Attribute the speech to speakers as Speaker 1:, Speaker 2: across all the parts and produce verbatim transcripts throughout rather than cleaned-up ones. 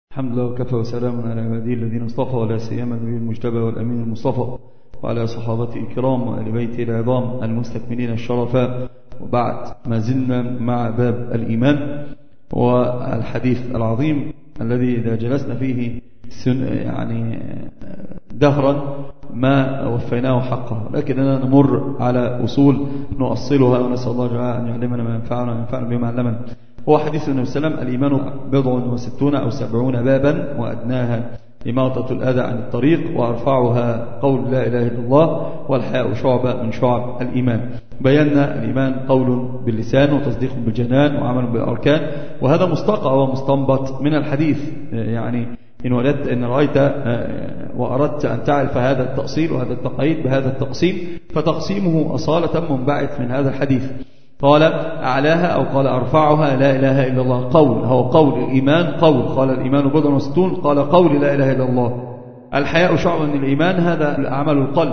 Speaker 1: الحمد لله وكفى وسلام على عباده الذين اصطفى ولا سيما النبي المجتبى والأمين المصطفى وعلى صحابته الكرام وآل بيته العظام المستكملين الشرفاء. وبعد ما زلنا مع باب الإيمان والحديث العظيم الذي إذا جلسنا فيه يعني دهرا ما وفيناه حقه، لكننا نمر على أصول نؤصلها ونسأل الله جل أن يعلمنا ما ينفعنا وينفعنا بما علمنا. هو حديث النبي صلى الله عليه وسلم: الإيمان بضع وستون أو سبعون بابا وأدناها إماطة الأذى عن الطريق وأرفعها قول لا إله إلا الله والحياء شعبة من شعب الإيمان. بينا الإيمان قول باللسان وتصديق بالجنان وعمل بالأركان، وهذا مستقى ومستنبط من الحديث. يعني إن وجدت إن رأيت وأردت أن تعرف هذا التأصيل وهذا التقييد بهذا التقسيم فتقسيمه أصالة منبعث من هذا الحديث. قال أعلاها أو قال أرفعها لا إله إلا الله قول، هو قول الإيمان قول. قال الإيمان بضع وستون، قال قول لا إله إلا الله. الحياء شعب من الإيمان، هذا أعمال القلب،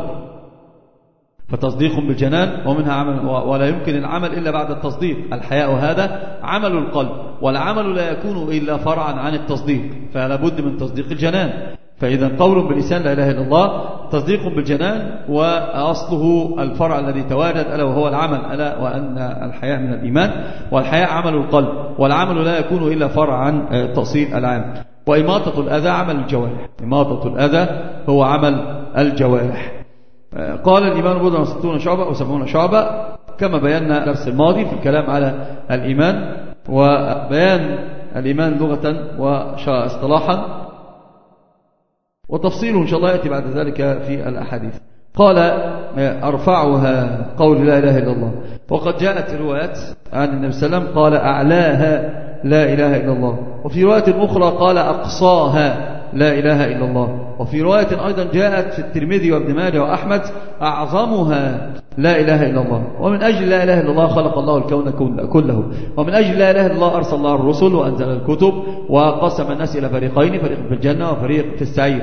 Speaker 1: فتصديق بالجنان ومنها عمل، ولا يمكن العمل إلا بعد التصديق. الحياء هذا عمل القلب، والعمل لا يكون إلا فرعا عن التصديق، فلا بد من تصديق الجنان. فإذا قول باللسان لا إله إلا الله، تصديق بالجنان، وأصله الفرع الذي تواجد ألا وهو العمل، ألا وأن الحياء من الإيمان، والحياء عمل القلب، والعمل لا يكون إلا فرع عن تأصيل العام. وإماطة الأذى عمل الجوارح، إماطة الأذى هو عمل الجوارح. قال الإيمان بضع وستون شعبة أو سبعون شعبة، كما بينا درس الماضي في الكلام على الإيمان وبيان الإيمان لغة واصطلاحا، وتفصيله إن شاء الله يأتي بعد ذلك في الأحاديث. قال أرفعها قول لا إله إلا الله. وقد جاءت روايات عن النبي صلى الله عليه وسلم قال أعلاها لا إله إلا الله، وفي رواية أخرى قال أقصاها لا إله إلا الله، وفي رواية أيضا جاءت في الترمذي وابن ماجه وأحمد أعظمها لا إله إلا الله. ومن أجل لا إله إلا الله خلق الله الكون كله، ومن أجل لا إله إلا الله أرسل الله الرسل وأنزل الكتب وقسم الناس إلى فريقين، فريق في الجنة وفريق في السعير.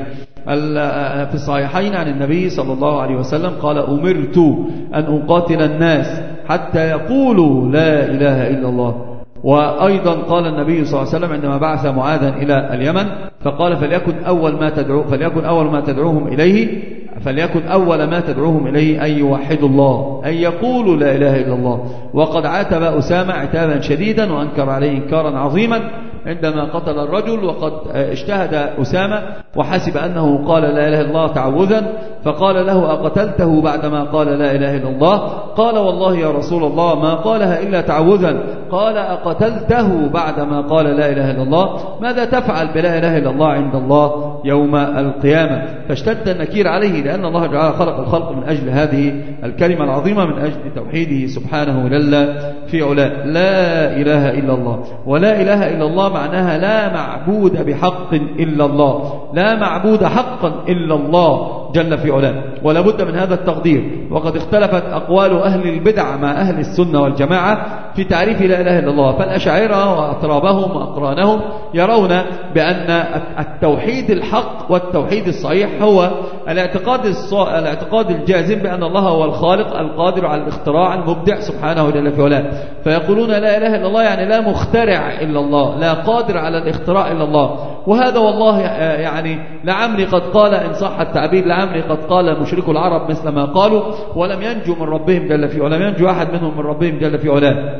Speaker 1: في الصحيحين عن النبي صلى الله عليه وسلم قال أمرت أن أقاتل الناس حتى يقولوا لا إله إلا الله. وأيضا قال النبي صلى الله عليه وسلم عندما بعث معاذا إلى اليمن فقال فليكن أول ما تدعو فليكن أول ما تدعوهم إليه فليكن أول ما تدعوهم إليه أن يوحدوا الله، أن يقولوا لا إله إلا الله. وقد عاتب أسامة عتابا شديدا وأنكر عليه إنكارا عظيما عندما قتل الرجل، وقد اجتهد أسامة وحسب أنه قال لا إله إلا الله تعوذا، فقال له أقتلته بعدما قال لا إله إلا الله؟ قال والله يا رسول الله ما قالها إلا تعوذا. قال أقتلته بعدما قال لا إله إلا الله؟ ماذا تفعل بلا إله إلا الله عند الله يوم القيامة؟ فاشتد النكير عليه، لأن الله تعالى خلق الخلق من أجل هذه الكلمة العظيمة، من أجل توحيده سبحانه جل في علاه. لا إله إلا الله، ولا إله إلا الله معناها لا معبود بحق إلا الله، لا معبود حقا إلا الله جل في علاه، ولا بد من هذا التقدير. وقد اختلفت أقوال أهل البدع مع أهل السنة والجماعة في تعريف لا إله إلا الله. فالأشاعرة وأطرابهم وأقرانهم يرون بأن التوحيد الحق والتوحيد الصحيح هو الاعتقاد الاعتقاد الجازم بأن الله هو الخالق القادر على الاختراع المبدع سبحانه جل في علاه. فيقولون لا إله إلا الله يعني لا مخترع إلا الله، لا قادر على الاختراع إلا الله. وهذا والله يعني لعمري قد قال إن صح التعبير، لعمري قد قال مشركو العرب مثل ما قالوا، ولم ينجوا من ربهم جل في علاه، لم ينجوا أحد منهم من ربهم جل في علاه.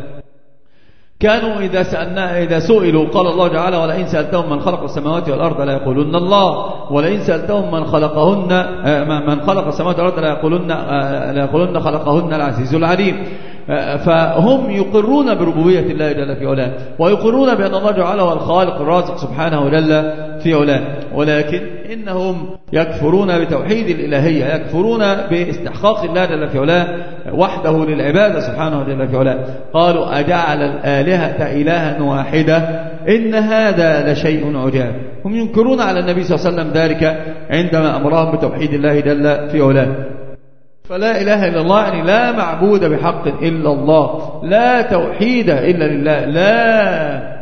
Speaker 1: كانوا إذا سألنا إذا سئلوا قال الله تعالى ولئن سألتهم من خلق السماوات والأرض لا يقولون الله، ولئن سألتهم من خلقهن من خلق السماوات والأرض لا يقولون لا يقولون خلقهن العزيز العليم. فهم يقرون بربوبية الله جل في علاه، ويقرون بأن الله تعالى هو الخالق الرازق سبحانه جل في علاه، ولكن إنهم يكفرون بتوحيد الإلهية، يكفرون باستحقاق الله جل في علاه وحده للعبادة سبحانه جل في علاه. قالوا أجعل الآلهة إلها واحدة إن هذا لشيء عجاب. هم ينكرون على النبي صلى الله عليه وسلم ذلك عندما أمرهم بتوحيد الله جل في علاه. فلا إله إلا الله يعني لا معبود بحق إلا الله، لا توحيد إلا لله، لا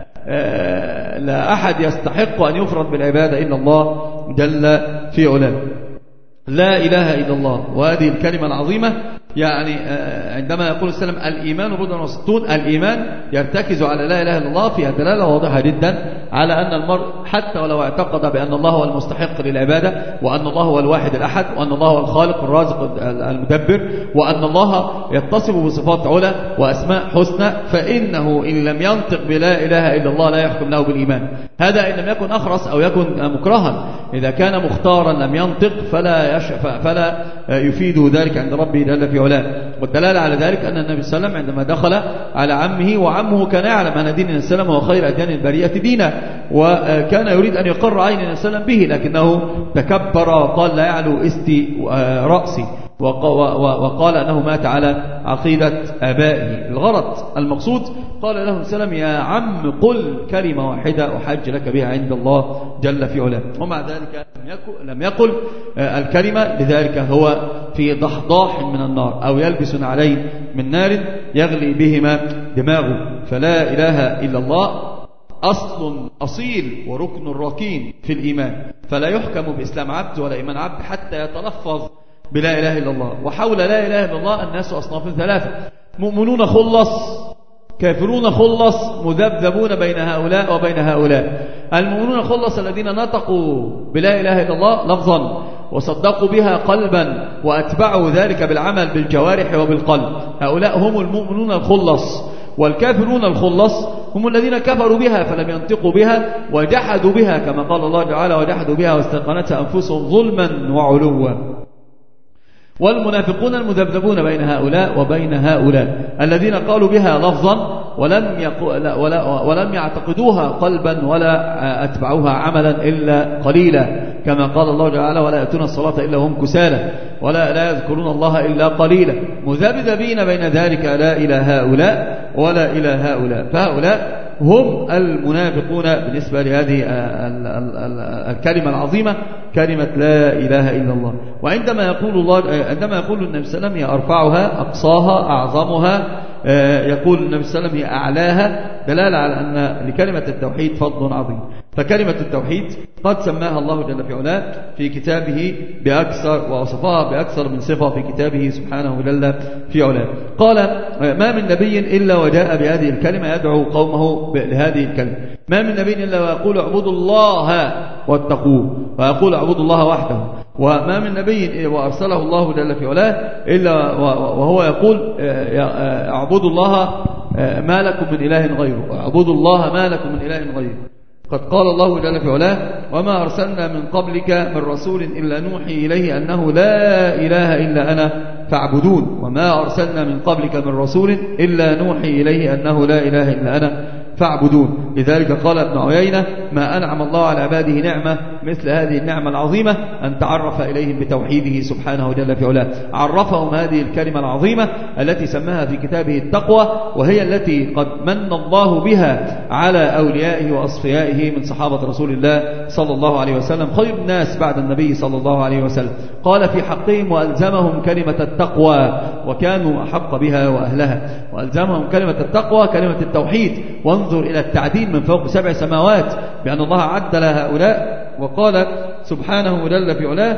Speaker 1: لا أحد يستحق أن يفرد بالعبادة إلا الله جل في علاه. لا إله إلا الله. وهذه الكلمة العظيمة يعني عندما يقول السلام الإيمان بضع وستون، الإيمان يرتكز على لا إله إلا الله فيها دلالة واضحة جدا على أن المرء حتى ولو اعتقد بأن الله هو المستحق للعبادة، وأن الله هو الواحد الأحد، وأن الله هو الخالق الرازق المدبر، وأن الله يتصف بصفات علا وأسماء حسنى، فإنه إن لم ينطق بلا إله إلا الله لا يحكم له بالإيمان. هذا إن لم يكن أخرس أو يكن مكرها. إذا كان مختارا لم ينطق فلا, فلا يفيده ذلك عند ربه جل في علاه. والدلالة على ذلك أن النبي صلى الله عليه وسلم عندما دخل على عمه، وعمه كان يعلم أن دين السلام هو خير أديان البرية دينا، وكان يريد أن يقر عين السلام به، لكنه تكبر وقال لا يعلو استي رأسي، وقال أنه مات على عقيدة آبائه. الغرض المقصود قال له السلام يا عم قل كلمة واحدة أحج لك بها عند الله جل في علاه. ومع ذلك لم يقل الكلمة، لذلك هو في ضحضاح من النار أو يلبس عليه من نار يغلي بهما دماغه. فلا إله إلا الله أصل أصيل وركن ركين في الإيمان، فلا يحكم بإسلام عبد ولا إيمان عبد حتى يتلفظ بلا إله إلا الله. وحول لا إله إلا الله الناس أصناف ثلاثة: مؤمنون خلص، كافرون خلص، مذبذبون بين هؤلاء وبين هؤلاء. المؤمنون خلص الذين نطقوا بلا إله إلا الله لفظا وصدقوا بها قلبا وأتبعوا ذلك بالعمل بالجوارح وبالقلب، هؤلاء هم المؤمنون الخلص. والكافرون الخلص هم الذين كفروا بها فلم ينطقوا بها وجحدوا بها، كما قال الله تعالى وجحدوا بها واستيقنتها أنفسهم ظلما وعلوا. والمنافقون المذبذبون بين هؤلاء وبين هؤلاء الذين قالوا بها لفظا ولم, يقو... ولم يعتقدوها قلبا ولا أتبعوها عملا إلا قليلا، كما قال الله تعالى ولا يأتون الصلاة إلا هم كسالى ولا لا يذكرون الله إلا قليلا. مذبذبين بين ذلك لا إلى هؤلاء ولا إلى هؤلاء. فهؤلاء هم المنافقون بالنسبة لهذه الكلمة العظيمة كلمة لا إله إلا الله. وعندما يقول الله عندما يقول النبي صلى الله عليه وسلم هي أرفعها أقصاها أعظمها، يقول النبي صلى الله عليه وسلم هي أعلاها، دلالة على أن لكلمة التوحيد فضل عظيم. فكلمة التوحيد قد سماها الله جل في علاه في كتابه بأكثر، ووصفها بأكثر من صفة في كتابه سبحانه جل في علاه. قال ما من نبي إلا وجاء بهذه الكلمة يدعو قومه لهذه الكلمة. ما من نبي إلا ويقول اعبدوا الله واتقوه، ويقول اعبدوا الله وحده. وما من نبي وأرسله الله جل في علاه إلا وهو يقول اعبدوا الله ما لكم من إله غيره، اعبدوا الله ما لكم من إله غيره. قد قال الله جل في علاه وما أرسلنا من قبلك من رسول إلا نوحي إليه أنه لا إله إلا أنا فاعبدون، وما أرسلنا من قبلك من رسول إلا نوحي إليه أنه لا إله إلا أنا فاعبدون. لذلك قال ابن عيينة ما أنعم الله على عباده نعمة مثل هذه النعمة العظيمة أن تعرف إليهم بتوحيده سبحانه جل في علاه. عرفهم هذه الكلمة العظيمة التي سماها في كتابه التقوى، وهي التي قد من الله بها على أوليائه وأصفيائه من صحابة رسول الله صلى الله عليه وسلم خير الناس بعد النبي صلى الله عليه وسلم. قال في حقهم وألزمهم كلمة التقوى وكانوا أحق بها وأهلها. وألزمهم كلمة التقوى كلمة التوحيد. وانظر إلى التعديل من فوق سبع سماوات بأن الله عدل هؤلاء. وقال سبحانه جل في علاه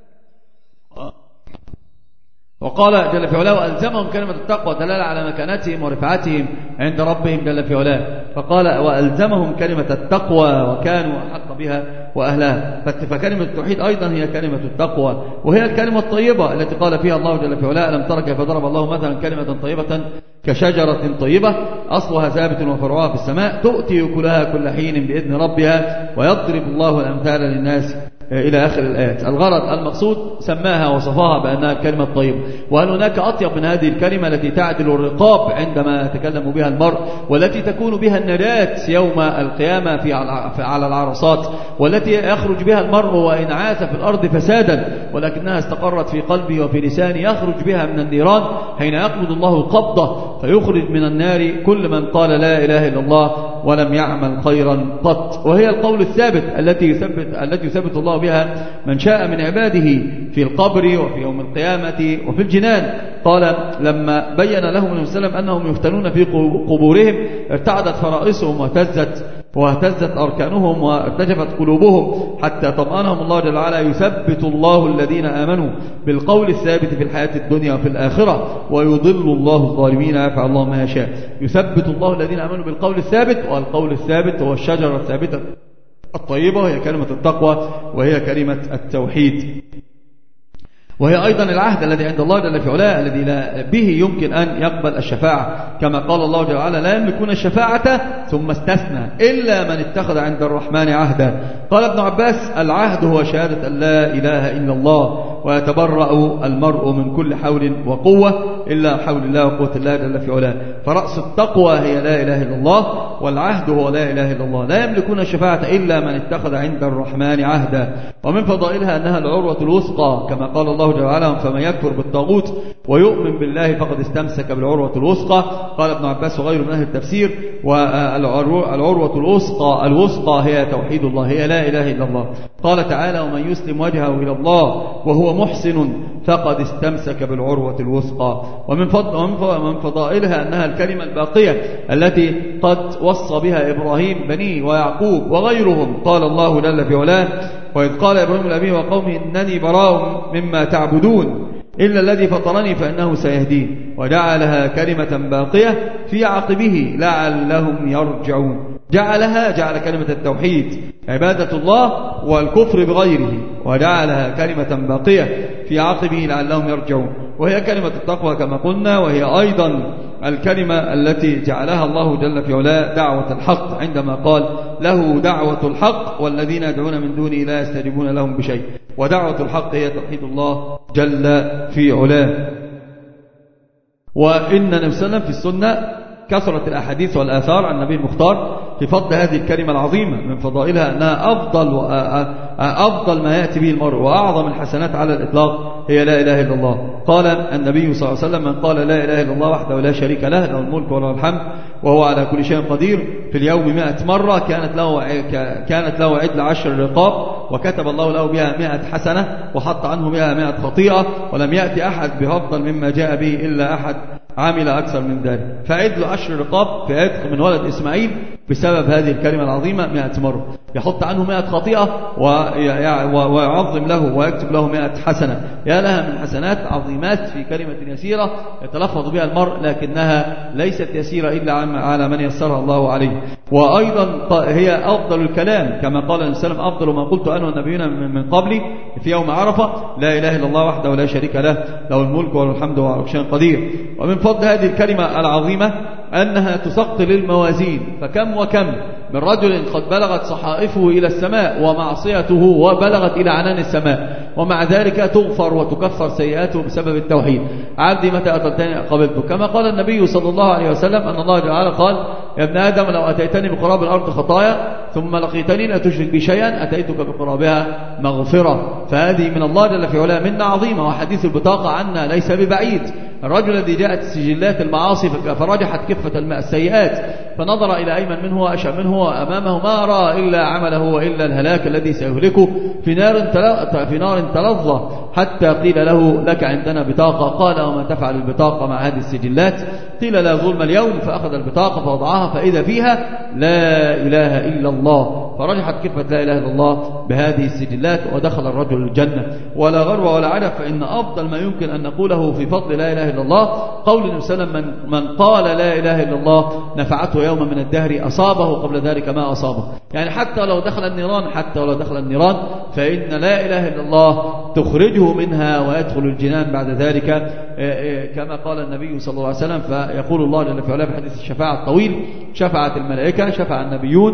Speaker 1: وقال جل في علاه وألزمهم كلمة التقوى دلالة على مكانتهم ورفعتهم عند ربهم جل في علاه. فقال وألزمهم كلمة التقوى وكانوا أحق بها وأهلها. فكلمة التوحيد أيضا هي كلمة التقوى، وهي الكلمة الطيبة التي قال فيها الله جل في علاه ألم تر كيف ضرب الله مثلا كلمة طيبة كشجرة طيبة أصلها ثابت وفرعها في السماء تؤتي أكلها كل حين بإذن ربها ويضرب الله الأمثال للناس إلى آخر الآيات. الغرض المقصود سماها وصفاها بأنها كلمة طيبة. وهل هناك أطيب من هذه الكلمة التي تعدل الرقاب عندما يتكلم بها المرء، والتي تكون بها النجاة يوم القيامة في على العرصات، والتي يخرج بها المرء وإن عاث في الأرض فسادا ولكنها استقرت في قلبه وفي لسانه، يخرج بها من النيران حين يقبض الله قبضة فيخرج من النار كل من قال لا إله إلا الله ولم يعمل خيرا قط. وهي القول الثابت التي يثبت التي يثبت الله بها من شاء من عباده في القبر وفي يوم القيامة وفي الجنان. قال لما بين لهم النبي صلى الله عليه وسلم أنهم يفتنون في قبورهم ارتعدت فرائصهم واهتزت واهتزت أركانهم وارتجفت قلوبهم حتى طمأنهم الله جل وعلا. يثبت الله الذين آمنوا بالقول الثابت في الحياة الدنيا وفي الآخرة ويضل الله الظالمين يفعل الله ما يشاء. يثبت الله الذين آمنوا بالقول الثابت، والقول الثابت هو الشجرة الثابتة الطيبة، وهي كلمة التقوى وهي كلمة التوحيد، وهي أيضا العهد الذي عند الله جل في علاه الذي لا به يمكن أن يقبل الشفاعة، كما قال الله جل وعلا لا يملكون الشفاعة ثم استثنى إلا من اتخذ عند الرحمن عهدا. قال ابن عباس العهد هو شهادة أن لا إله إلا الله، ويتبرأ المرء من كل حول وقوة إلا حول الله وقوة الله جل في علاه. فرأس التقوى هي لا إله إلا الله، والعهد هو لا إله إلا الله. لا يملكون الشفاعة إلا من اتخذ عند الرحمن عهدا. ومن فضائلها أنها العروة الوثقى، كما قال الله جل وعلا فمن يكفر بالطاغوت ويؤمن بالله فقد استمسك بالعروة الوثقى. قال ابن عباس وغيره من أهل التفسير والعروة الوثقى الوثقى هي توحيد الله، هي لا إله إلا الله. قال تعالى ومن يسلم وجهه إلى الله وهو محسن فقد استمسك بالعروة الوثقى. ومن ومن فضائلها أنها الكلمة الباقية التي قد وصى بها إبراهيم بنيه ويعقوب وغيرهم. قال الله جل في علاه وإذ قال إبراهيم لأبيه وقومه إنني براء مما تعبدون إلا الذي فطرني فإنه سيهدين، وجعلها كلمة باقية في عقبه لعلهم يرجعون. جعلها جعل كلمة التوحيد عبادة الله والكفر بغيره، وجعلها كلمة باقية في عقبه لعلهم يرجعون، وهي كلمة التقوى كما قلنا، وهي أيضا الكلمة التي جعلها الله جل في علاه دعوة الحق، عندما قال له دعوة الحق والذين يدعون من دونه لا يستجيبون لهم بشيء. ودعوة الحق هي توحيد الله جل في علاه. وإن النبي صلى الله عليه وسلم في السنة كثرت الأحاديث والآثار عن النبي المختار في فضل هذه الكلمة العظيمة. من فضائلها أنها أفضل أفضل ما يأتي به المرء وأعظم الحسنات على الإطلاق هي لا إله إلا الله. قال النبي صلى الله عليه وسلم من قال لا إله إلا الله وحده لا شريك له له الملك وله الحمد وهو على كل شيء قدير في اليوم مئة مرة كانت له كانت له عدل عشر رقاب، وكتب الله له بها مئة حسنة وحط عنه بها مئة خطيئة، ولم يأتي أحد بأفضل مما جاء به إلا أحد عمل أكثر من ذلك. فعدل عشر رقاب في عتق من ولد إسماعيل بسبب هذه الكلمة العظيمة مئة مرة، يحط عنه مئة خطيئة ويعظم له ويكتب له مئة حسنة. يا لها من حسنات عظيمات في كلمة يسيرة يتلفظ بها المرء، لكنها ليست يسيرة إلا على من يسرها الله عليه. وأيضا هي أفضل الكلام، كما قال النبي صلى الله عليه وسلم أفضل ما قلت أنا والنبيون من قبلي في يوم عرفة لا إله إلا الله وحده ولا شريك له له الملك وله الحمد وهو على كل شيء قدير. ومن فضل هذه الكلمة العظيمة أنها تثقل الموازين، فكم وكم من رجل قد بلغت صحائفه إلى السماء ومعصيته وبلغت إلى عنان السماء، ومع ذلك تغفر وتكفر سيئاته بسبب التوحيد. عبدي متى أتيتني قبلته، كما قال النبي صلى الله عليه وسلم أن الله تعالى قال يا ابن آدم لو أتيتني بقراب الأرض خطايا ثم لقيتني لا تشرك بي شيئا أتيتك بقرابها مغفرة. فهذه من الله جل في علاه منة عظيمة. وحديث البطاقة عنا ليس ببعيد، الرجل الذي جاءت سجلات المعاصي فرجحت كفة السيئات فنظر إلى أيمن منه وأشأم منه وأمامه ما رأى إلا عمله وإلا الهلاك الذي سيهلكه في نار في نار تلظى، حتى قيل له لك عندنا بطاقة. قال وما تفعل البطاقة مع هذه السجلات؟ قيل لا ظلم اليوم. فأخذ البطاقة فوضعها فإذا فيها لا إله إلا الله، فرجحت كفة لا إله إلا الله بهذه السجلات ودخل الرجل الجنة. ولا غرو ولا عجب، فإن أفضل ما يمكن أن نقوله في فضل لا إله إلا الله قول النبي صلى الله عليه وسلم من, من قال لا إله إلا الله نفعته يوم من الدهر أصابه قبل ذلك ما أصابه. يعني حتى لو دخل النيران حتى لو دخل النيران فإن لا إله إلا الله تخرجه منها ويدخل الجنان بعد ذلك، كما قال النبي صلى الله عليه وسلم. فيقول الله جل في علاه في حديث الشفاعة الطويل شفعت الملائكة شفع النبيون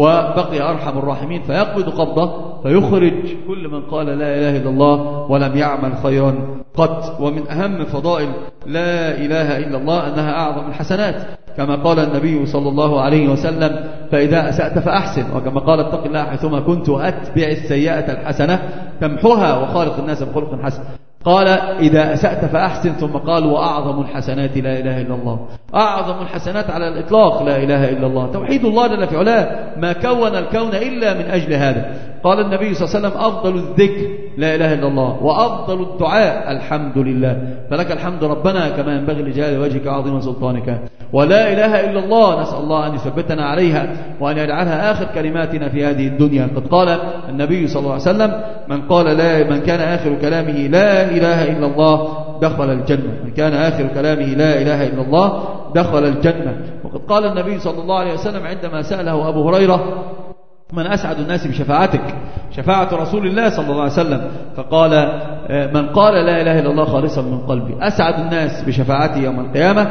Speaker 1: وبقي أرحم الراحمين، فيقبض قبضة فيخرج كل من قال لا إله إلا الله ولم يعمل خيرا قط. ومن أهم فضائل لا إله إلا الله أنها أعظم الحسنات، كما قال النبي صلى الله عليه وسلم فإذا أسأت فأحسن، وكما قال اتق الله حيثما كنت وأتبع السيئة الحسنة تمحها وخالق الناس بخلق حسن. قال إذا أسأت فأحسن، ثم قال وأعظم الحسنات لا إله إلا الله. أعظم الحسنات على الإطلاق لا إله إلا الله، توحيد الله جل في علاه، ما كون الكون إلا من أجل هذا. قال النبي صلى الله عليه وسلم أفضل الذكر لا إله إلا الله، وأفضل الدعاء الحمد لله، فلك الحمد ربنا كما ينبغي لجلال وجهك وعظيم سلطانك. ولا إله إلا الله نسأل الله أن يثبتنا عليها وأن يجعلها آخر كلماتنا في هذه الدنيا. قد قال النبي صلى الله عليه وسلم من قال لا من كان آخر كلامه لا إله إلا الله دخل الجنة. من كان آخر كلامه لا إله إلا الله دخل الجنة. وقد قال النبي صلى الله عليه وسلم عندما سأله أبو هريرة من أسعد الناس بشفاعتك؟ شفاعة رسول الله صلى الله عليه وسلم. فقال من قال لا إله إلا الله خالصا من قلبي أسعد الناس بشفاعتي يوم القيامة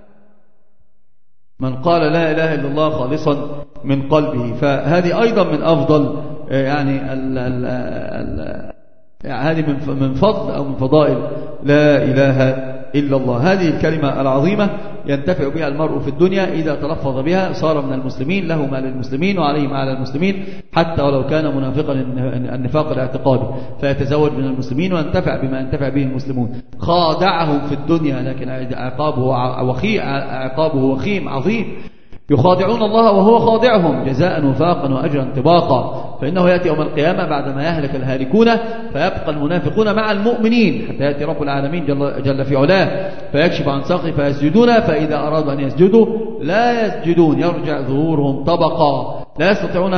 Speaker 1: من قال لا إله إلا الله خالصا من قلبه. فهذه أيضا من أفضل يعني ال ال ال يعني هذه من فضل أو من فضائل لا إله إلا الله. هذه الكلمة العظيمة ينتفع بها المرء في الدنيا إذا تلفظ بها صار من المسلمين، له ما للمسلمين وعليه ما على المسلمين، حتى ولو كان منافقا النفاق الاعتقادي، فيتزوج من المسلمين وينتفع بما ينتفع به المسلمون. خادعهم في الدنيا لكن عقابه وخيم عقابه وخيم عظيم. يخادعون الله وهو خادعهم جزاء وفاقا وأجرا طباقا. فإنه يأتي يوم القيامة بعدما يهلك الهالكون فيبقى المنافقون مع المؤمنين حتى يأتي رب العالمين جل, جل في علاه فيكشف عن ساقه فيسجدون، فإذا أرادوا أن يسجدوا لا يسجدون، يرجع ظهورهم طبقا، لا يستطيعون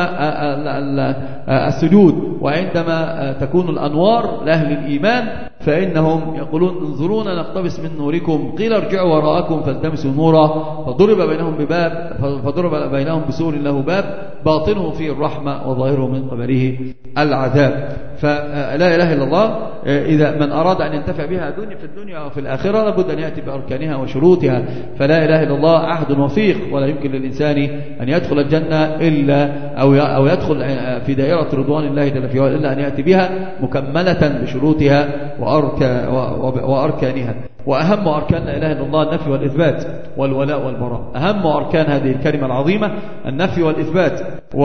Speaker 1: السجود. وعندما تكون الأنوار لأهل الإيمان فإنهم يقولون انظرونا نقتبس من نوركم، قيل ارجعوا وراءكم فالتمسوا نورا، فضرب بينهم بباب فضرب بينهم بسور له باب باطنه فيه الرحمة وظاهره من قبله العذاب. فلا إله إلا الله إذا من أراد أن ينتفع بها دنيا في الدنيا وفي الآخرة لابد أن يأتي بأركانها وشروطها. فلا إله إلا الله عهد وثيق، ولا يمكن للإنسان أن يدخل الجنة إلا أو أو يدخل في دائرة رضوان الله جل في علاه إلا أن يأتي بها مكملة بشروطها وأركانها. وأهم أركان لا إله إلا الله النفي والإثبات والولاء والبراء. أهم أركان هذه الكلمة العظيمة النفي والإثبات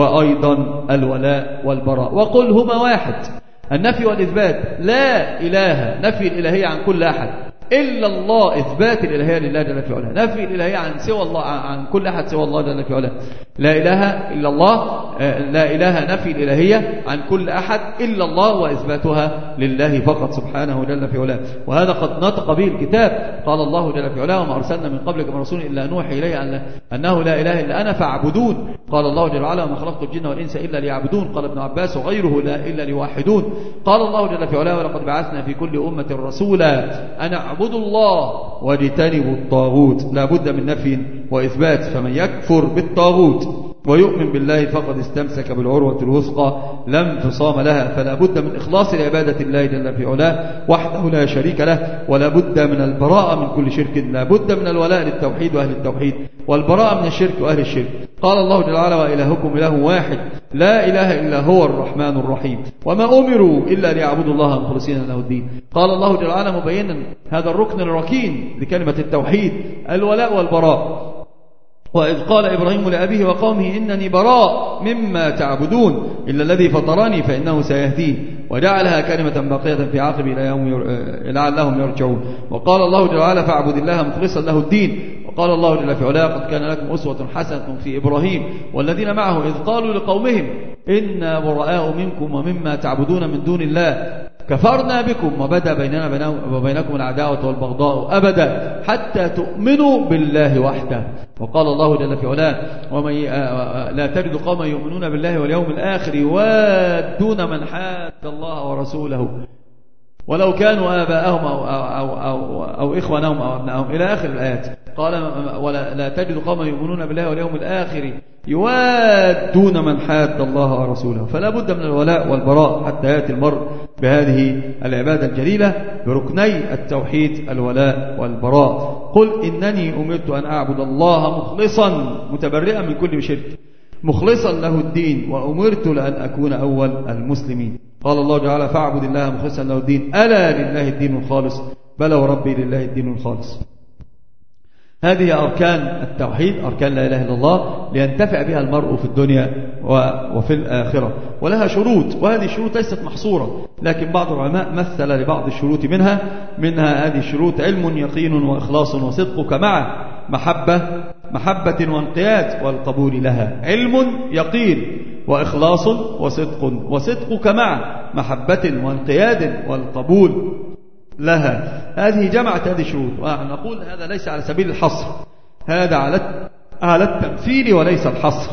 Speaker 1: وأيضا الولاء والبراء. وقل هما واحد، النفي والإثبات. لا إله نفي الإلهية عن كل أحد إلا الله، إثبات الإلهية لله جل في علاه، نفي الإلهية عن سوى الله عن كل أحد سوى الله جل في علاه. لا إله إلا الله، لا إله نفي الإلهية عن كل أحد إلا الله وإثباتها لله فقط سبحانه جل في علاه. وهذا قد نطق به الكتاب، قال الله جل في علاه وما أرسلنا من قبلك من رسول إلا نوحي إليه أنه لا إله إلا أنا فاعبدون. قال الله جل وعلا وما خلقت الجن والإنس إلا ليعبدون. قال ابن عباس وغيره لا إلا ليوحدون. قال الله جل في علاه ولقد بعثنا في كل أمة رسولا أن اعبدوا الله واجتنبوا الطاغوت. لا بد من نفي وإثبات. فمن يكفر بالطاغوت ويؤمن بالله فقد استمسك بالعروة الوثقى لا انفصام لها. فلا بد من إخلاص لعبادة الله جل في علاه وحده لا شريك له، ولا بد من البراءة من كل شرك. لا بد من الولاء للتوحيد وأهل التوحيد والبراءة من الشرك وأهل الشرك. قال الله جل وعلا وإلهكم إله واحد لا إله إلا هو الرحمن الرحيم وما أمروا إلا ليعبدوا الله مخلصين له الدين. قال الله جل وعلا مبينا هذا الركن الركين لكلمة التوحيد الولاء والبراء. وإذ قال إبراهيم لأبيه وقومه إنني براء مما تعبدون إلا الذي فطرني فإنه سيهدين وجعلها كلمة باقية في عقبه إلى يوم لعلهم يرجعون. وقال الله جل وعلا فاعبد الله مخلصا له الدين. وقال الله جل في علاه قد كان لكم أسوة حسنة في إبراهيم والذين معه إذ قالوا لقومهم إنا براء منكم ومما تعبدون من دون الله كفرنا بكم وبدأ بيننا وبينكم العداوة والبغضاء أبدا حتى تؤمنوا بالله وحده. وقال الله جل في علاه ومن لا تجد قوما يؤمنون بالله واليوم الآخر يوادون من حاد الله ورسوله ولو كانوا آباءهم أو, أو, أو, أو إخوانهم أو أبنائهم إلى آخر الآيات. قال ولا لا تجد قوما يؤمنون بالله واليوم الآخر يوادون من حاد الله ورسوله. فلا بد من الولاء والبراء حتى يأتي المرء بهذه العبادة الجليلة بركني التوحيد الولاء والبراء. قل إنني أمرت أن أعبد الله مخلصا متبرئا من كل شرك مخلصا له الدين وأمرت لأن أكون أول المسلمين. قال الله تعالى فاعبد الله مخلصا له الدين ألا لله الدين الخالص بلى وربي لله الدين الخالص. هذه أركان التوحيد أركان لا إله إلا الله لينتفع بها المرء في الدنيا وفي الآخرة. ولها شروط وهذه الشروط ليست محصورة لكن بعض العلماء مثل لبعض الشروط منها منها هذه الشروط علم يقين وإخلاص وصدقك مع محبة محبة وانقياد والقبول لها. علم يقين وإخلاص وصدق وصدقك مع محبة وانقياد والقبول لها. هذه جمعت هذه الشروط ونقول هذا ليس على سبيل الحصر هذا على على التمثيل وليس الحصر،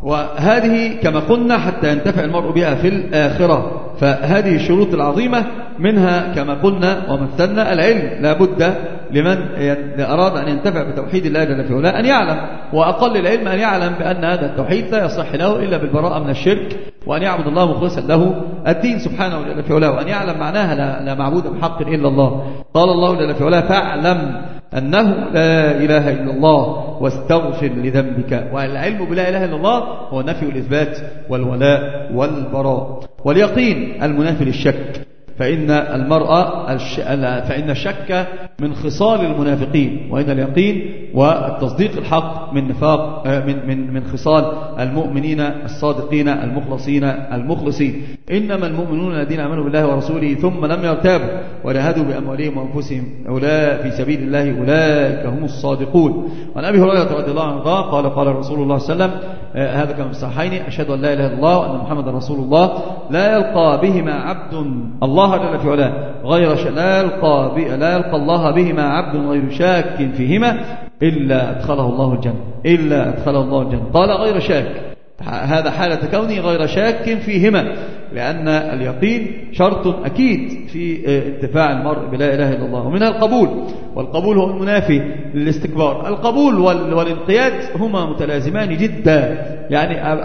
Speaker 1: وهذه كما قلنا حتى ينتفع المرء بها في الآخرة. فهذه الشروط العظيمة منها كما قلنا ومثلنا العلم، لا بد لمن أراد أن ينتفع بتوحيد الله جل في علاه أن يعلم، وأقل العلم أن يعلم بأن هذا التوحيد لا يصح له إلا بالبراءة من الشرك، وأن يعبد الله مخلصا له الدين سبحانه جل في علاه، وأن يعلم معناها لا, لا معبود بحق إلا الله. قال الله جل في علاه فاعلم أنه لا إله إلا الله واستغفر لذنبك. والعلم بلا إله إلا الله هو نفي الإثبات والولاء والبراء. واليقين المنافي للشك، فإن المرأة الش... فإن الشك من خصال المنافقين، وإن اليقين والتصديق الحق من نفاق من من من خصال المؤمنين الصادقين المخلصين المخلصين. إنما المؤمنون الذين آمنوا بالله ورسوله ثم لم يرتابوا وجاهدوا بأموالهم وأنفسهم أولئك في سبيل الله أولئك هم الصادقون. وعن أبي هريرة رضي الله عنه قال قال رسول الله صلى الله عليه وسلم هذا كما في الصحيحين أشهد أن لا إله إلا الله وأن محمد رسول الله لا يلقى بهما عبد الله جل في علاه غير ش... لا يلقى ب... لا يلقى الله بهما عبد غير شاك فيهما إلا أدخله الله الجنة إلا أدخله الله الجنة. قال غير شاك، هذا حالة كونه غير شاك فيهما، لأن اليقين شرط أكيد في انتفاع المرء بلا إله إلا الله. ومنها القبول، والقبول هو المنافي للاستكبار. القبول وال... والانقياد هما متلازمان جدا، يعني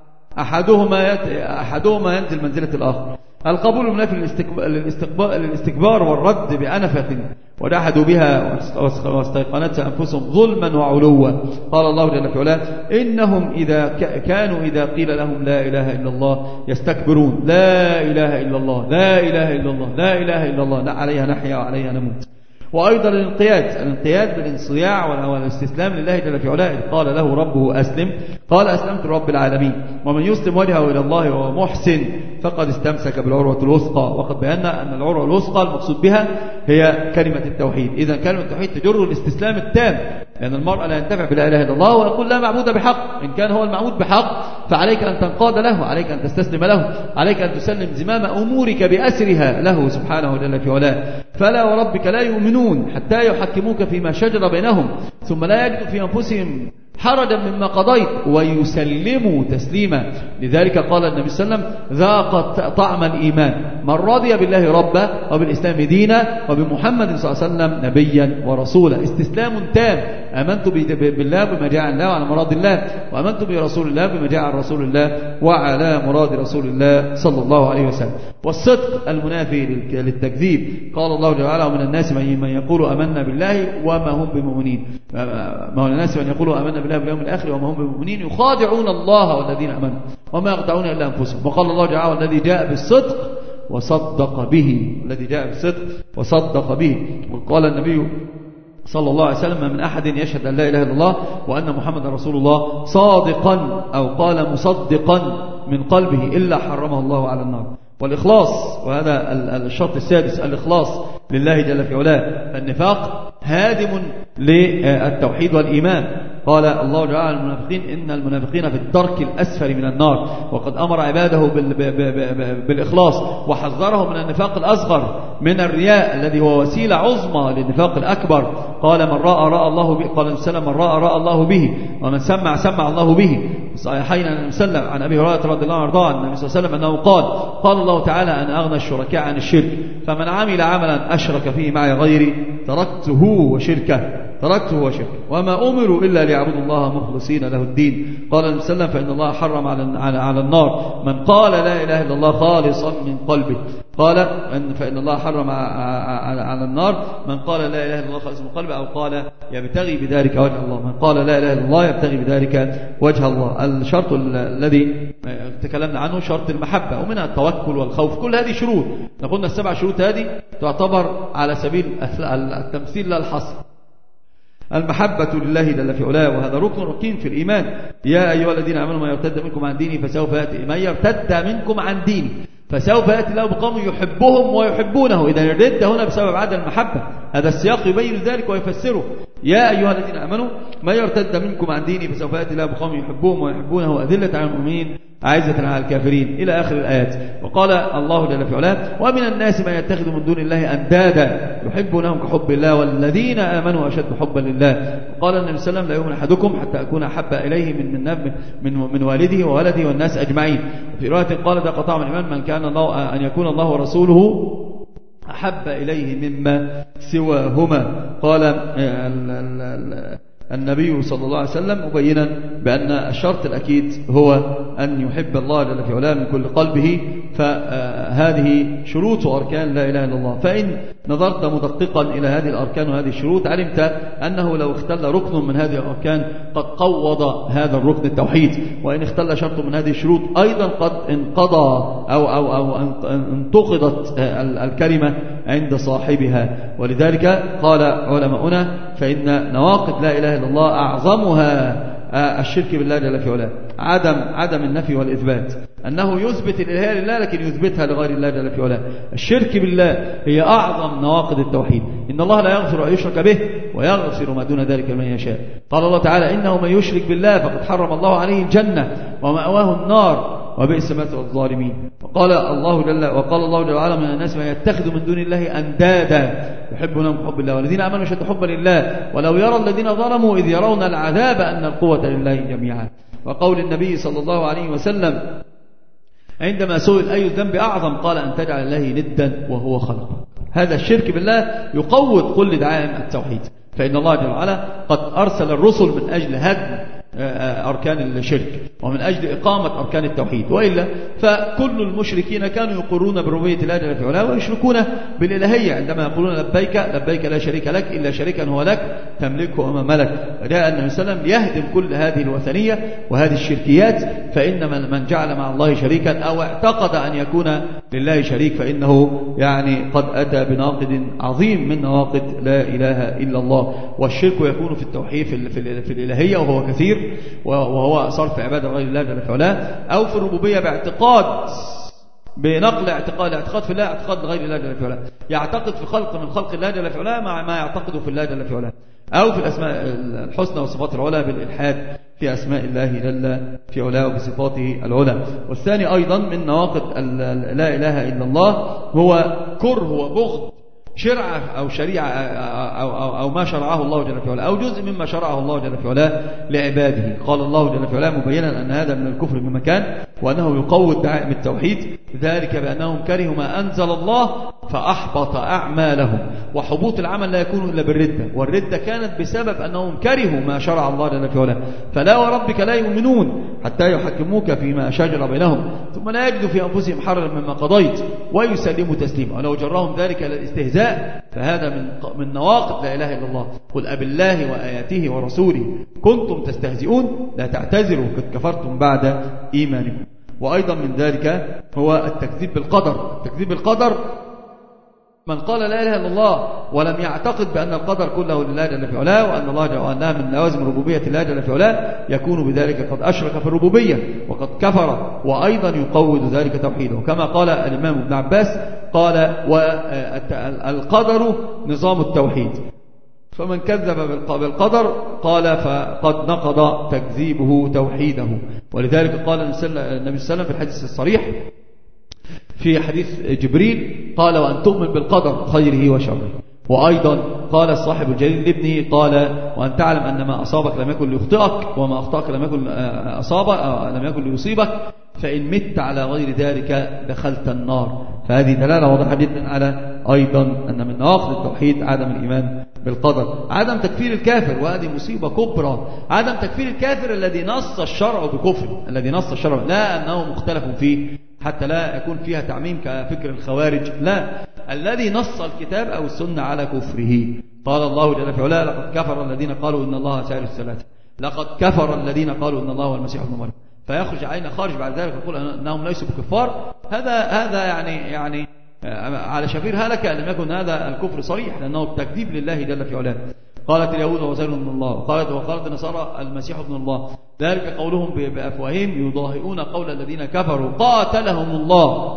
Speaker 1: أحدهما أحدهما ينزل منزلة الآخر. القبول المنافي للاستكبار والرد بأنفة وجحدوا بها واستيقنتها أنفسهم ظلما وعلوا. قال الله جل وعلا إنهم إذا كانوا إذا قيل لهم لا إله إلا الله يستكبرون. لا إله إلا الله لا إله إلا الله لا إله إلا الله، لا عليها نحيا وعليها نموت. وأيضا الانقياد، الانقياد بالانصياع والاستسلام لله جل في علاه. قال له ربه أسلم قال أسلمت لرب العالمين. ومن يسلم وجهه إلى الله وهو محسن فقد استمسك بالعروة الوثقى. وقد بينا أن العروة الوثقى المقصود بها هي كلمة التوحيد. إذا كلمة التوحيد تجر الاستسلام التام، لأن المرء لا ينتفع بلا إله إلا الله ويقول لا معبود بحق. إن كان هو المعبود بحق فعليك أن تنقاد له، عليك أن تستسلم له، عليك أن تسلم زمام أمورك بأسرها له سبحانه جل في علاه. فلا وربك لا يؤمنون حتى يحكموك فيما شجر بينهم ثم لا يجدوا في أنفسهم حرجا مما قضيت ويسلموا تسليما. لذلك قال النبي صلى الله عليه وسلم ذاق طعم الإيمان من رضي بالله ربا وبالإسلام دينا وبمحمد صلى الله عليه وسلم نبيا ورسولا. استسلام تام، آمنت بالله بما جاء عن الله وعلى مراد الله، وآمنت برسول الله بما جاء عن رسول الله وعلى مراد رسول الله صلى الله عليه وسلم. والصدق المنافي للتكذيب. قال الله جل وعلا ومن الناس من يقول آمنا بالله وما هم بمؤمنين. ما هو الناس من يقول آمنا بالله باليوم الآخر وما هم بمؤمنين يخادعون الله والذين آمنوا وما يخدعون إلا أنفسهم. وقال الله جل وعلا الذي جاء بالصدق وصدق به، الذي جاء بالصدق وصدق به. وقال النبي صلى الله عليه وسلم من أحد يشهد أن لا إله إلا الله وأن محمد رسول الله صادقا أو قال مصدقا من قلبه إلا حرمه الله على النار. والإخلاص، وهذا الشرط السادس، الإخلاص لله جل في علاه. النفاق هادم للتوحيد والإيمان. قال الله جل وعلا المنافقين إن المنافقين في الدرك الأسفل من النار. وقد أمر عباده بالإخلاص وحذرهم من النفاق الأصغر من الرياء الذي هو وسيلة عظمى للنفاق الأكبر. قال من رأى رأى الله به، قال السلام من رأى رأى الله به، ومن سمع سمع الله به. صحيحين أن نسلم عن أبي هريرة رضي الله عنه عن النبي صلى الله عليه وسلم أنه قال قال الله تعالى أنا أغنى الشركاء عن الشرك فمن عمل عملا أشرك فيه معي غيري تركته وشركه تركته وشركه وما أمروا إلا ليعبدوا الله مخلصين له الدين. قال النبي صلى الله عليه وسلم فإن الله حرم على على على النار من قال لا إله إلا الله خالصا من قلبه. قال فإن الله حرم على النار من قال لا إله إلا الله خالصا من قلبه أو قال يبتغي بذلك وجه الله. من قال لا إله إلا الله يبتغي بذلك وجه الله. الشرط الذي تكلمنا عنه شرط المحبة، ومنها التوكل والخوف. كل هذه شروط، قلنا السبع شروط هذه تعتبر على سبيل التمثيل لا الحصر. المحبة لله جل في علاه، وهذا ركن ركين في الإيمان. يا أيها الذين آمنوا من يرتد منكم عن دينه فسوف يأتي من يرتد منكم عن دينه فسوف يأتي الله بقوم يحبهم ويحبونه. إذا الرد هنا بسبب عدم المحبة، هذا السياق يبين ذلك ويفسره. يا أيها الذين آمنوا من يرتد منكم عن دينه فسوف يأتي الله بقوم يحبهم ويحبونه أذلة على المؤمنين أعزة على الكافرين إلى آخر الآيات. وقال الله جل في علاه ومن الناس من يتخذ من دون الله أندادا يحبونهم كحب الله والذين آمنوا أشد حبا لله. وقال النبي صلى الله عليه وسلم لا يؤمن أحدكم حتى أكون أحب إليه من من من, من والده وولده والناس أجمعين. وفي رواية قال ده قطع من الإيمان من كان الله أن يكون الله ورسوله أحب إليه مما سواهما. قال النبي صلى الله عليه وسلم مبينا بأن الشرط الأكيد هو أن يحب الله جل في علاه من كل قلبه، فهذه شروط وأركان لا إله إلا الله. فإن نظرت مدققا إلى هذه الأركان وهذه الشروط علمت أنه لو اختل ركن من هذه الأركان قد قوض هذا الركن التوحيد، وإن اختل شرط من هذه الشروط أيضا قد انقضى أو, أو, أو انتقضت الكلمة عند صاحبها. ولذلك قال علماؤنا فإن نواقض لا إله إلا الله أعظمها الشرك بالله جل في علاه، عدم عدم النفي والإثبات، أنه يثبت الإلهية لله لكن يثبتها لغير الله جل في علاه. الشرك بالله هي أعظم نواقض التوحيد. إن الله لا يغفر أن يشرك به ويغفر ما دون ذلك لمن يشاء. قال الله تعالى إنه من يشرك بالله فقد حرم الله عليه الجنة ومأواه النار وبئس مثوى الظالمين. وقال الله جل وقال الله جل وعلا من الناس من يتخذ من دون الله أندادا يحبونهم كحب الله والذين آمنوا أشد حبا لله ولو يرى الذين ظلموا إذ يرون العذاب أن القوة لله جميعا. وقول النبي صلى الله عليه وسلم عندما سئل أي الذنب أعظم قال أن تجعل الله ندا وهو خلقك. هذا الشرك بالله يقوض كل دعائم التوحيد. فإن الله جل وعلا قد أرسل الرسل من أجل هدم أركان الشرك ومن أجل إقامة أركان التوحيد، وإلا فكل المشركين كانوا يقرون بربوبية الله جل في علاه ويشركون بالإلهية عندما يقولون لبيك لبيك لا شريك لك إلا شريكا هو لك تملكه وما ملك. وجاء النبي صلى الله عليه وسلم ليهدم كل هذه الوثنية وهذه الشركيات. فإن من جعل مع الله شريكا أو اعتقد أن يكون لله شريك فإنه يعني قد أتى بناقض عظيم من نواقض لا إله إلا الله. والشرك يكون في التوحيد في الإلهية وهو كثير، وهو صرف عبادة غير الله جل في علاه، أو في الربوبية باعتقاد بنقل اعتقاد اعتقاد في الله اعتقاد غير الله جل في علاه، يعتقد في خلق من خلق الله جل في علاه مع ما يعتقده في الله جل في علاه، أو في الأسماء الحسنى والصفات العلى بالإلحاد في أسماء الله جل في علاه وبصفاته العلى. والثاني أيضا من نواقض لا إله إلا الله هو كره وبغض شرعة أو شريعة أو, أو, أو ما شرعه الله جل في علاه أو جزء مما شرعه الله جل في علاه لعباده. قال الله جل في علاه مبينا أن هذا من الكفر بمكان وأنه يقوض دعائم التوحيد، ذلك بأنهم كرهوا ما أنزل الله فأحبط أعمالهم. وحبوط العمل لا يكون إلا بالردة، والردة كانت بسبب أنهم كرهوا ما شرع الله جل في علاه. فلا وربك لا يؤمنون حتى يحكموك فيما شجر بينهم ثم لا يجدوا في أنفسهم حرجا مما قضيت ويسلموا تسليما. ولو جرهم ذلك إلى الاستهزاء فهذا من من نواقض لا إله إلا الله. قل أب الله وآياته ورسوله كنتم تستهزئون لا تعتذروا قد كفرتم بعد إيمانكم. وأيضا من ذلك هو التكذيب بالقدر. التكذيب بالقدر من قال لا إله إلا الله ولم يعتقد بأن القدر كله لله جل في علاه وأن الله جل وأنها من لوازم ربوبية الله جل في علاه يكون بذلك قد أشرك في الربوبية وقد كفر، وأيضا يقوض ذلك توحيده. كما قال الإمام ابن عباس قال والقدر نظام التوحيد، فمن كذب بالقدر قال فقد نقض تكذيبه توحيده. ولذلك قال النبي صلى الله عليه وسلم في الحديث الصريح في حديث جبريل قال وأن تؤمن بالقدر خيره وشره. وأيضا قال الصاحب الجليل لابنه قال وأن تعلم أن ما أصابك لم يكن ليخطئك وما أخطأك لم يكن أصابك لم يكن ليصيبك فإن مت على غير ذلك دخلت النار. فهذه دلالة واضحة جدا على أيضا أن من نواقض التوحيد عدم الإيمان بالقدر. عدم تكفير الكافر، وهذه مصيبة كبرى. عدم تكفير الكافر الذي نص الشرع بكفر، الذي نص الشرع لا أنه مختلف فيه حتى لا يكون فيها تعميم كفكر الخوارج، لا، الذي نص الكتاب أو السنة على كفره. قال الله جل في علاه لقد كفر الذين قالوا إن الله ثالث ثلاثة، لقد كفر الذين قالوا إن الله هو المسيح ابن مريم. فيخرج علينا خارج بعد ذلك يقول أنهم ليسوا بكفار. هذا هذا يعني يعني على شفير هلك لم يكن هذا الكفر صريح، لأنه تكذيب لله جل في علاه. قالت اليهود وزير من الله، وقالت وقالت النصارى المسيح ابن الله، ذلك قولهم بأفواههم يضاهئون قول الذين كفروا قاتلهم الله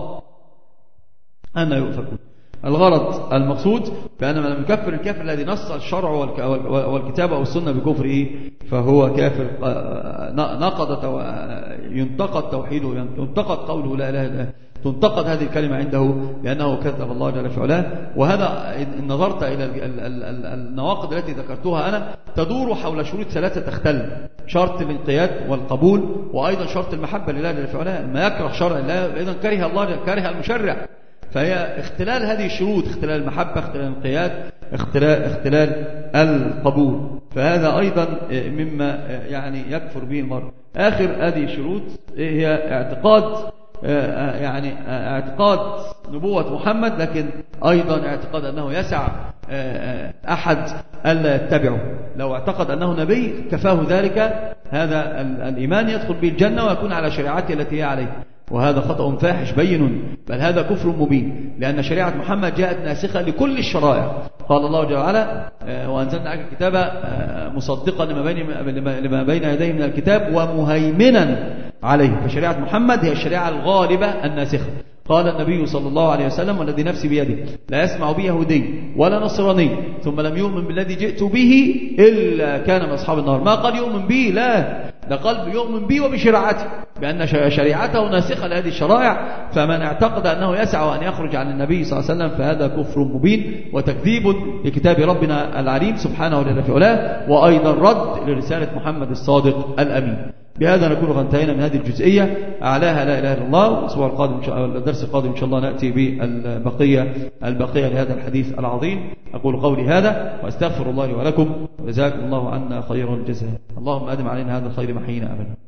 Speaker 1: أن يؤفكون. الغرض المقصود بأن من لم يكفر الكافر الذي نص الشرع والكتاب أو السنة بكفره فهو كافر نقض ينتقد توحيده، ينتقد قوله لا إله إلا الله، تنتقد هذه الكلمة عنده لأنه كذب الله جل في علاه. وهذا إن نظرت إلى النواقض التي ذكرتها أنا تدور حول شروط ثلاثة تختل: شرط الانقياد والقبول، وأيضا شرط المحبة لله جل في علاه. ما يكره شرع الله أيضا كره الله، كره المشرع. فهي اختلال هذه الشروط، اختلال المحبة، اختلال الانقياد، اختلال, اختلال القبول، فهذا أيضا مما يعني يكفر به المرء. آخر هذه الشروط هي اعتقاد يعني اعتقاد نبوة محمد، لكن أيضا اعتقاد أنه يسع أحد ألا يتبعه. لو اعتقد أنه نبي كفاه ذلك، هذا الإيمان يدخل به الجنة ويكون على شريعته التي هي عليه، وهذا خطأ فاحش بين، بل هذا كفر مبين، لأن شريعة محمد جاءت ناسخة لكل الشرائع. قال الله جل وعلا: وأنزلنا عليك الكتاب مصدقا لما بين لما بين يديه من الكتاب ومهيمنا عليه. فشريعة محمد هي الشريعة الغالبة الناسخة. قال النبي صلى الله عليه وسلم: والذي نفسي بيده لا يسمع بي يهودي ولا نصراني ثم لم يؤمن بالذي جئت به إلا كان من أصحاب النار. ما قال يؤمن به، لا، ده قلب يؤمن به وبشريعته، بأن شريعته ناسخة لهذه الشرائع. فمن اعتقد أنه يسع أن يخرج عن النبي صلى الله عليه وسلم فهذا كفر مبين وتكذيب لكتاب ربنا العليم سبحانه وتعالى في علاه، وأيضا رد لرسالة محمد الصادق الأمين. بهذا نكون قد انتهينا من هذه الجزئية، أعلاها لا إله إلا الله. الأسبوع القادم إن شاء الله، الدرس القادم إن شاء الله نأتي بالبقية البقية لهذا الحديث العظيم. أقول قولي هذا وأستغفر الله لي ولكم، وجزاكم الله عنا خير الجزاء. اللهم أدم علينا هذا الخير محينا أبدا.